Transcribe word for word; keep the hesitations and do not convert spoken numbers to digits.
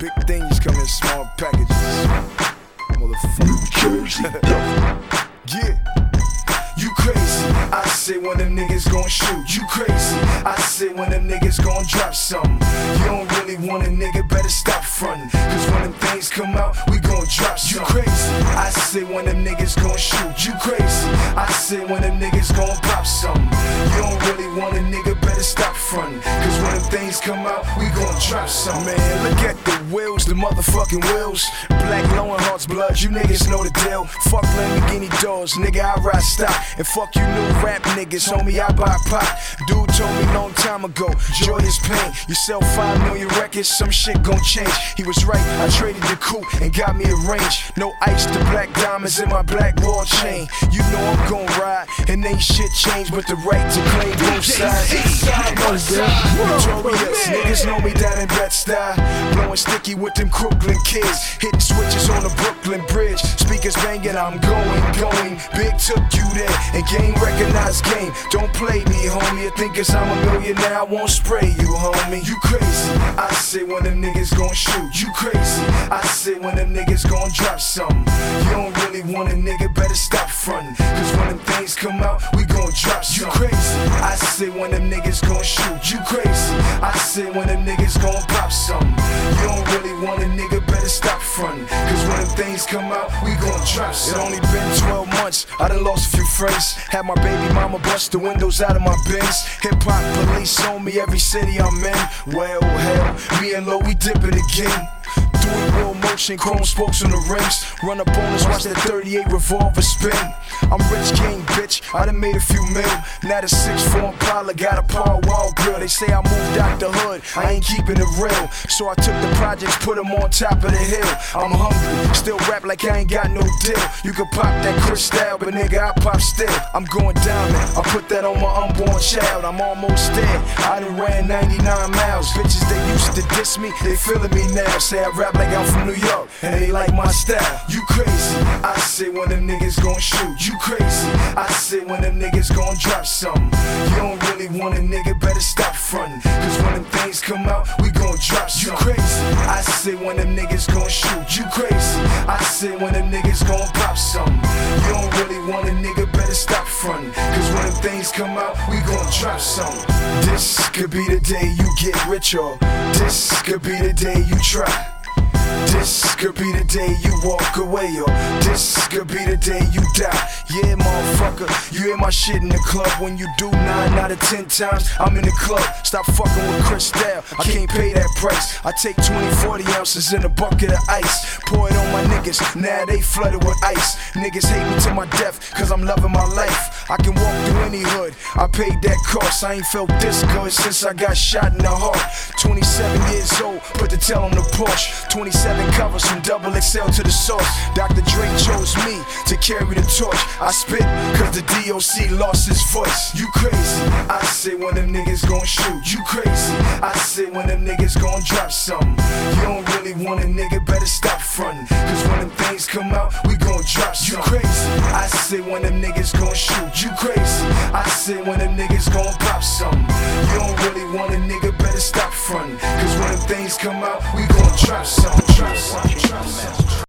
Big things come in small packages. Motherfucker. Yeah. You crazy, I say when them niggas gon' shoot. You crazy, I say when them niggas gon' drop something. You don't really want a nigga, better stop frontin', cause when them things come out, we gon' drop something. You crazy, I say when them niggas gon' shoot. You crazy, I say when them niggas gon' pop something. You don't really want a nigga, better stop frontin', cause when them things come out, we gon' drop something. Man, look at the wheels, the motherfucking wheels. Black Lowenheart's blood, you niggas know the deal. Fuck Lamborghini doors, nigga, I ride stock. And fuck you new rap niggas, homie, I buy pop. Dude told me long time ago, joy is pain. You sell five million records, some shit gon' change. He was right, I traded the coupe and got me a range. No ice to black diamonds in my black wall chain. You know I'm gon' ride, and ain't shit changed but the right to claim both sides. Notorious, niggas know me down in Bed-Stuy. Blowing sticky with them Crooklyn kids. Hitting switches on the Brooklyn Bridge. Speakers banging, I'm going, going. Big took you there. And game recognized game. Don't play me, homie. You think cause I'm a millionaire, I won't spray you, homie. You crazy, I say when them niggas gon' shoot. You crazy, I say when them niggas gon' drop something. You don't really want a nigga, better stop frontin', cause when them things come out, we gon' drop something. You crazy, I say when them niggas gon' shoot. You crazy, I say when them niggas gon' pop something. You don't really want a nigga, better stop frontin', cause when them things come out, we gon' drop something. It only been twelve months, I done lost a few friends. Had my baby mama bust the windows out of my Benz. Hip hop police on me every city I'm in. Well, hell, me and Lo, we dip it again. Doing real motion, chrome spokes on the rims. Run up on us, watch that thirty-eight revolver spin. I'm rich king, bitch, I done made a few mil. Now the six four Impala got a Paul Wall grill. They say I moved out the hood, I ain't keeping it real. So I took the projects, put them on top of the hill. I'm hungry, still rap like I ain't got no deal. You can pop that Cristal, but nigga, I pop still. I'm going diamond, I put that on my unborn child. I'm almost there, I done ran ninety-nine miles. Bitches, they used to diss me, they feeling me now. Say I rap like I'm from New York, and they like my style. You crazy, I say when them niggas gon' shoot. You crazy, I say when them niggas gon' drop something. You don't really want a nigga, better stop frontin', cause when them things come out, we gon' drop something. You crazy, I say when them niggas gon' shoot. You crazy, I say when them niggas gon' pop something. You don't really want a nigga, better stop frontin', cause when them things come out, we gon' drop something. This could be the day you get rich, or this could be the day you try. This could be the day you walk away, or this could be the day you die. Yeah, motherfucker, you hear my shit in the club. When you do nine out of ten times, I'm in the club. Stop fucking with Cristal, I can't pay that price. I take twenty, forty ounces in a bucket of ice. Pour it on my niggas, now they flooded with ice. Niggas hate me to my death, cause I'm loving my life. I can walk through any hood, I paid that cost. I ain't felt this good since I got shot in the heart. twenty-seven years old, put the tail on the Porsche. twenty-seven covers from double X L to the source. Doctor Dre chose me to carry the torch. I spit cause the D O C lost his voice. You crazy, I say when them niggas gon' shoot. You crazy, I say when them niggas gon' drop something. You don't really want a nigga, better stop frontin', cause when them things come out, we gon' drop something. You crazy, I say when them niggas gon' shoot. You crazy, I say when them niggas gon' pop something. You don't really want a nigga, better stop frontin', cause when them things come out, we gon' drop something. Drop something.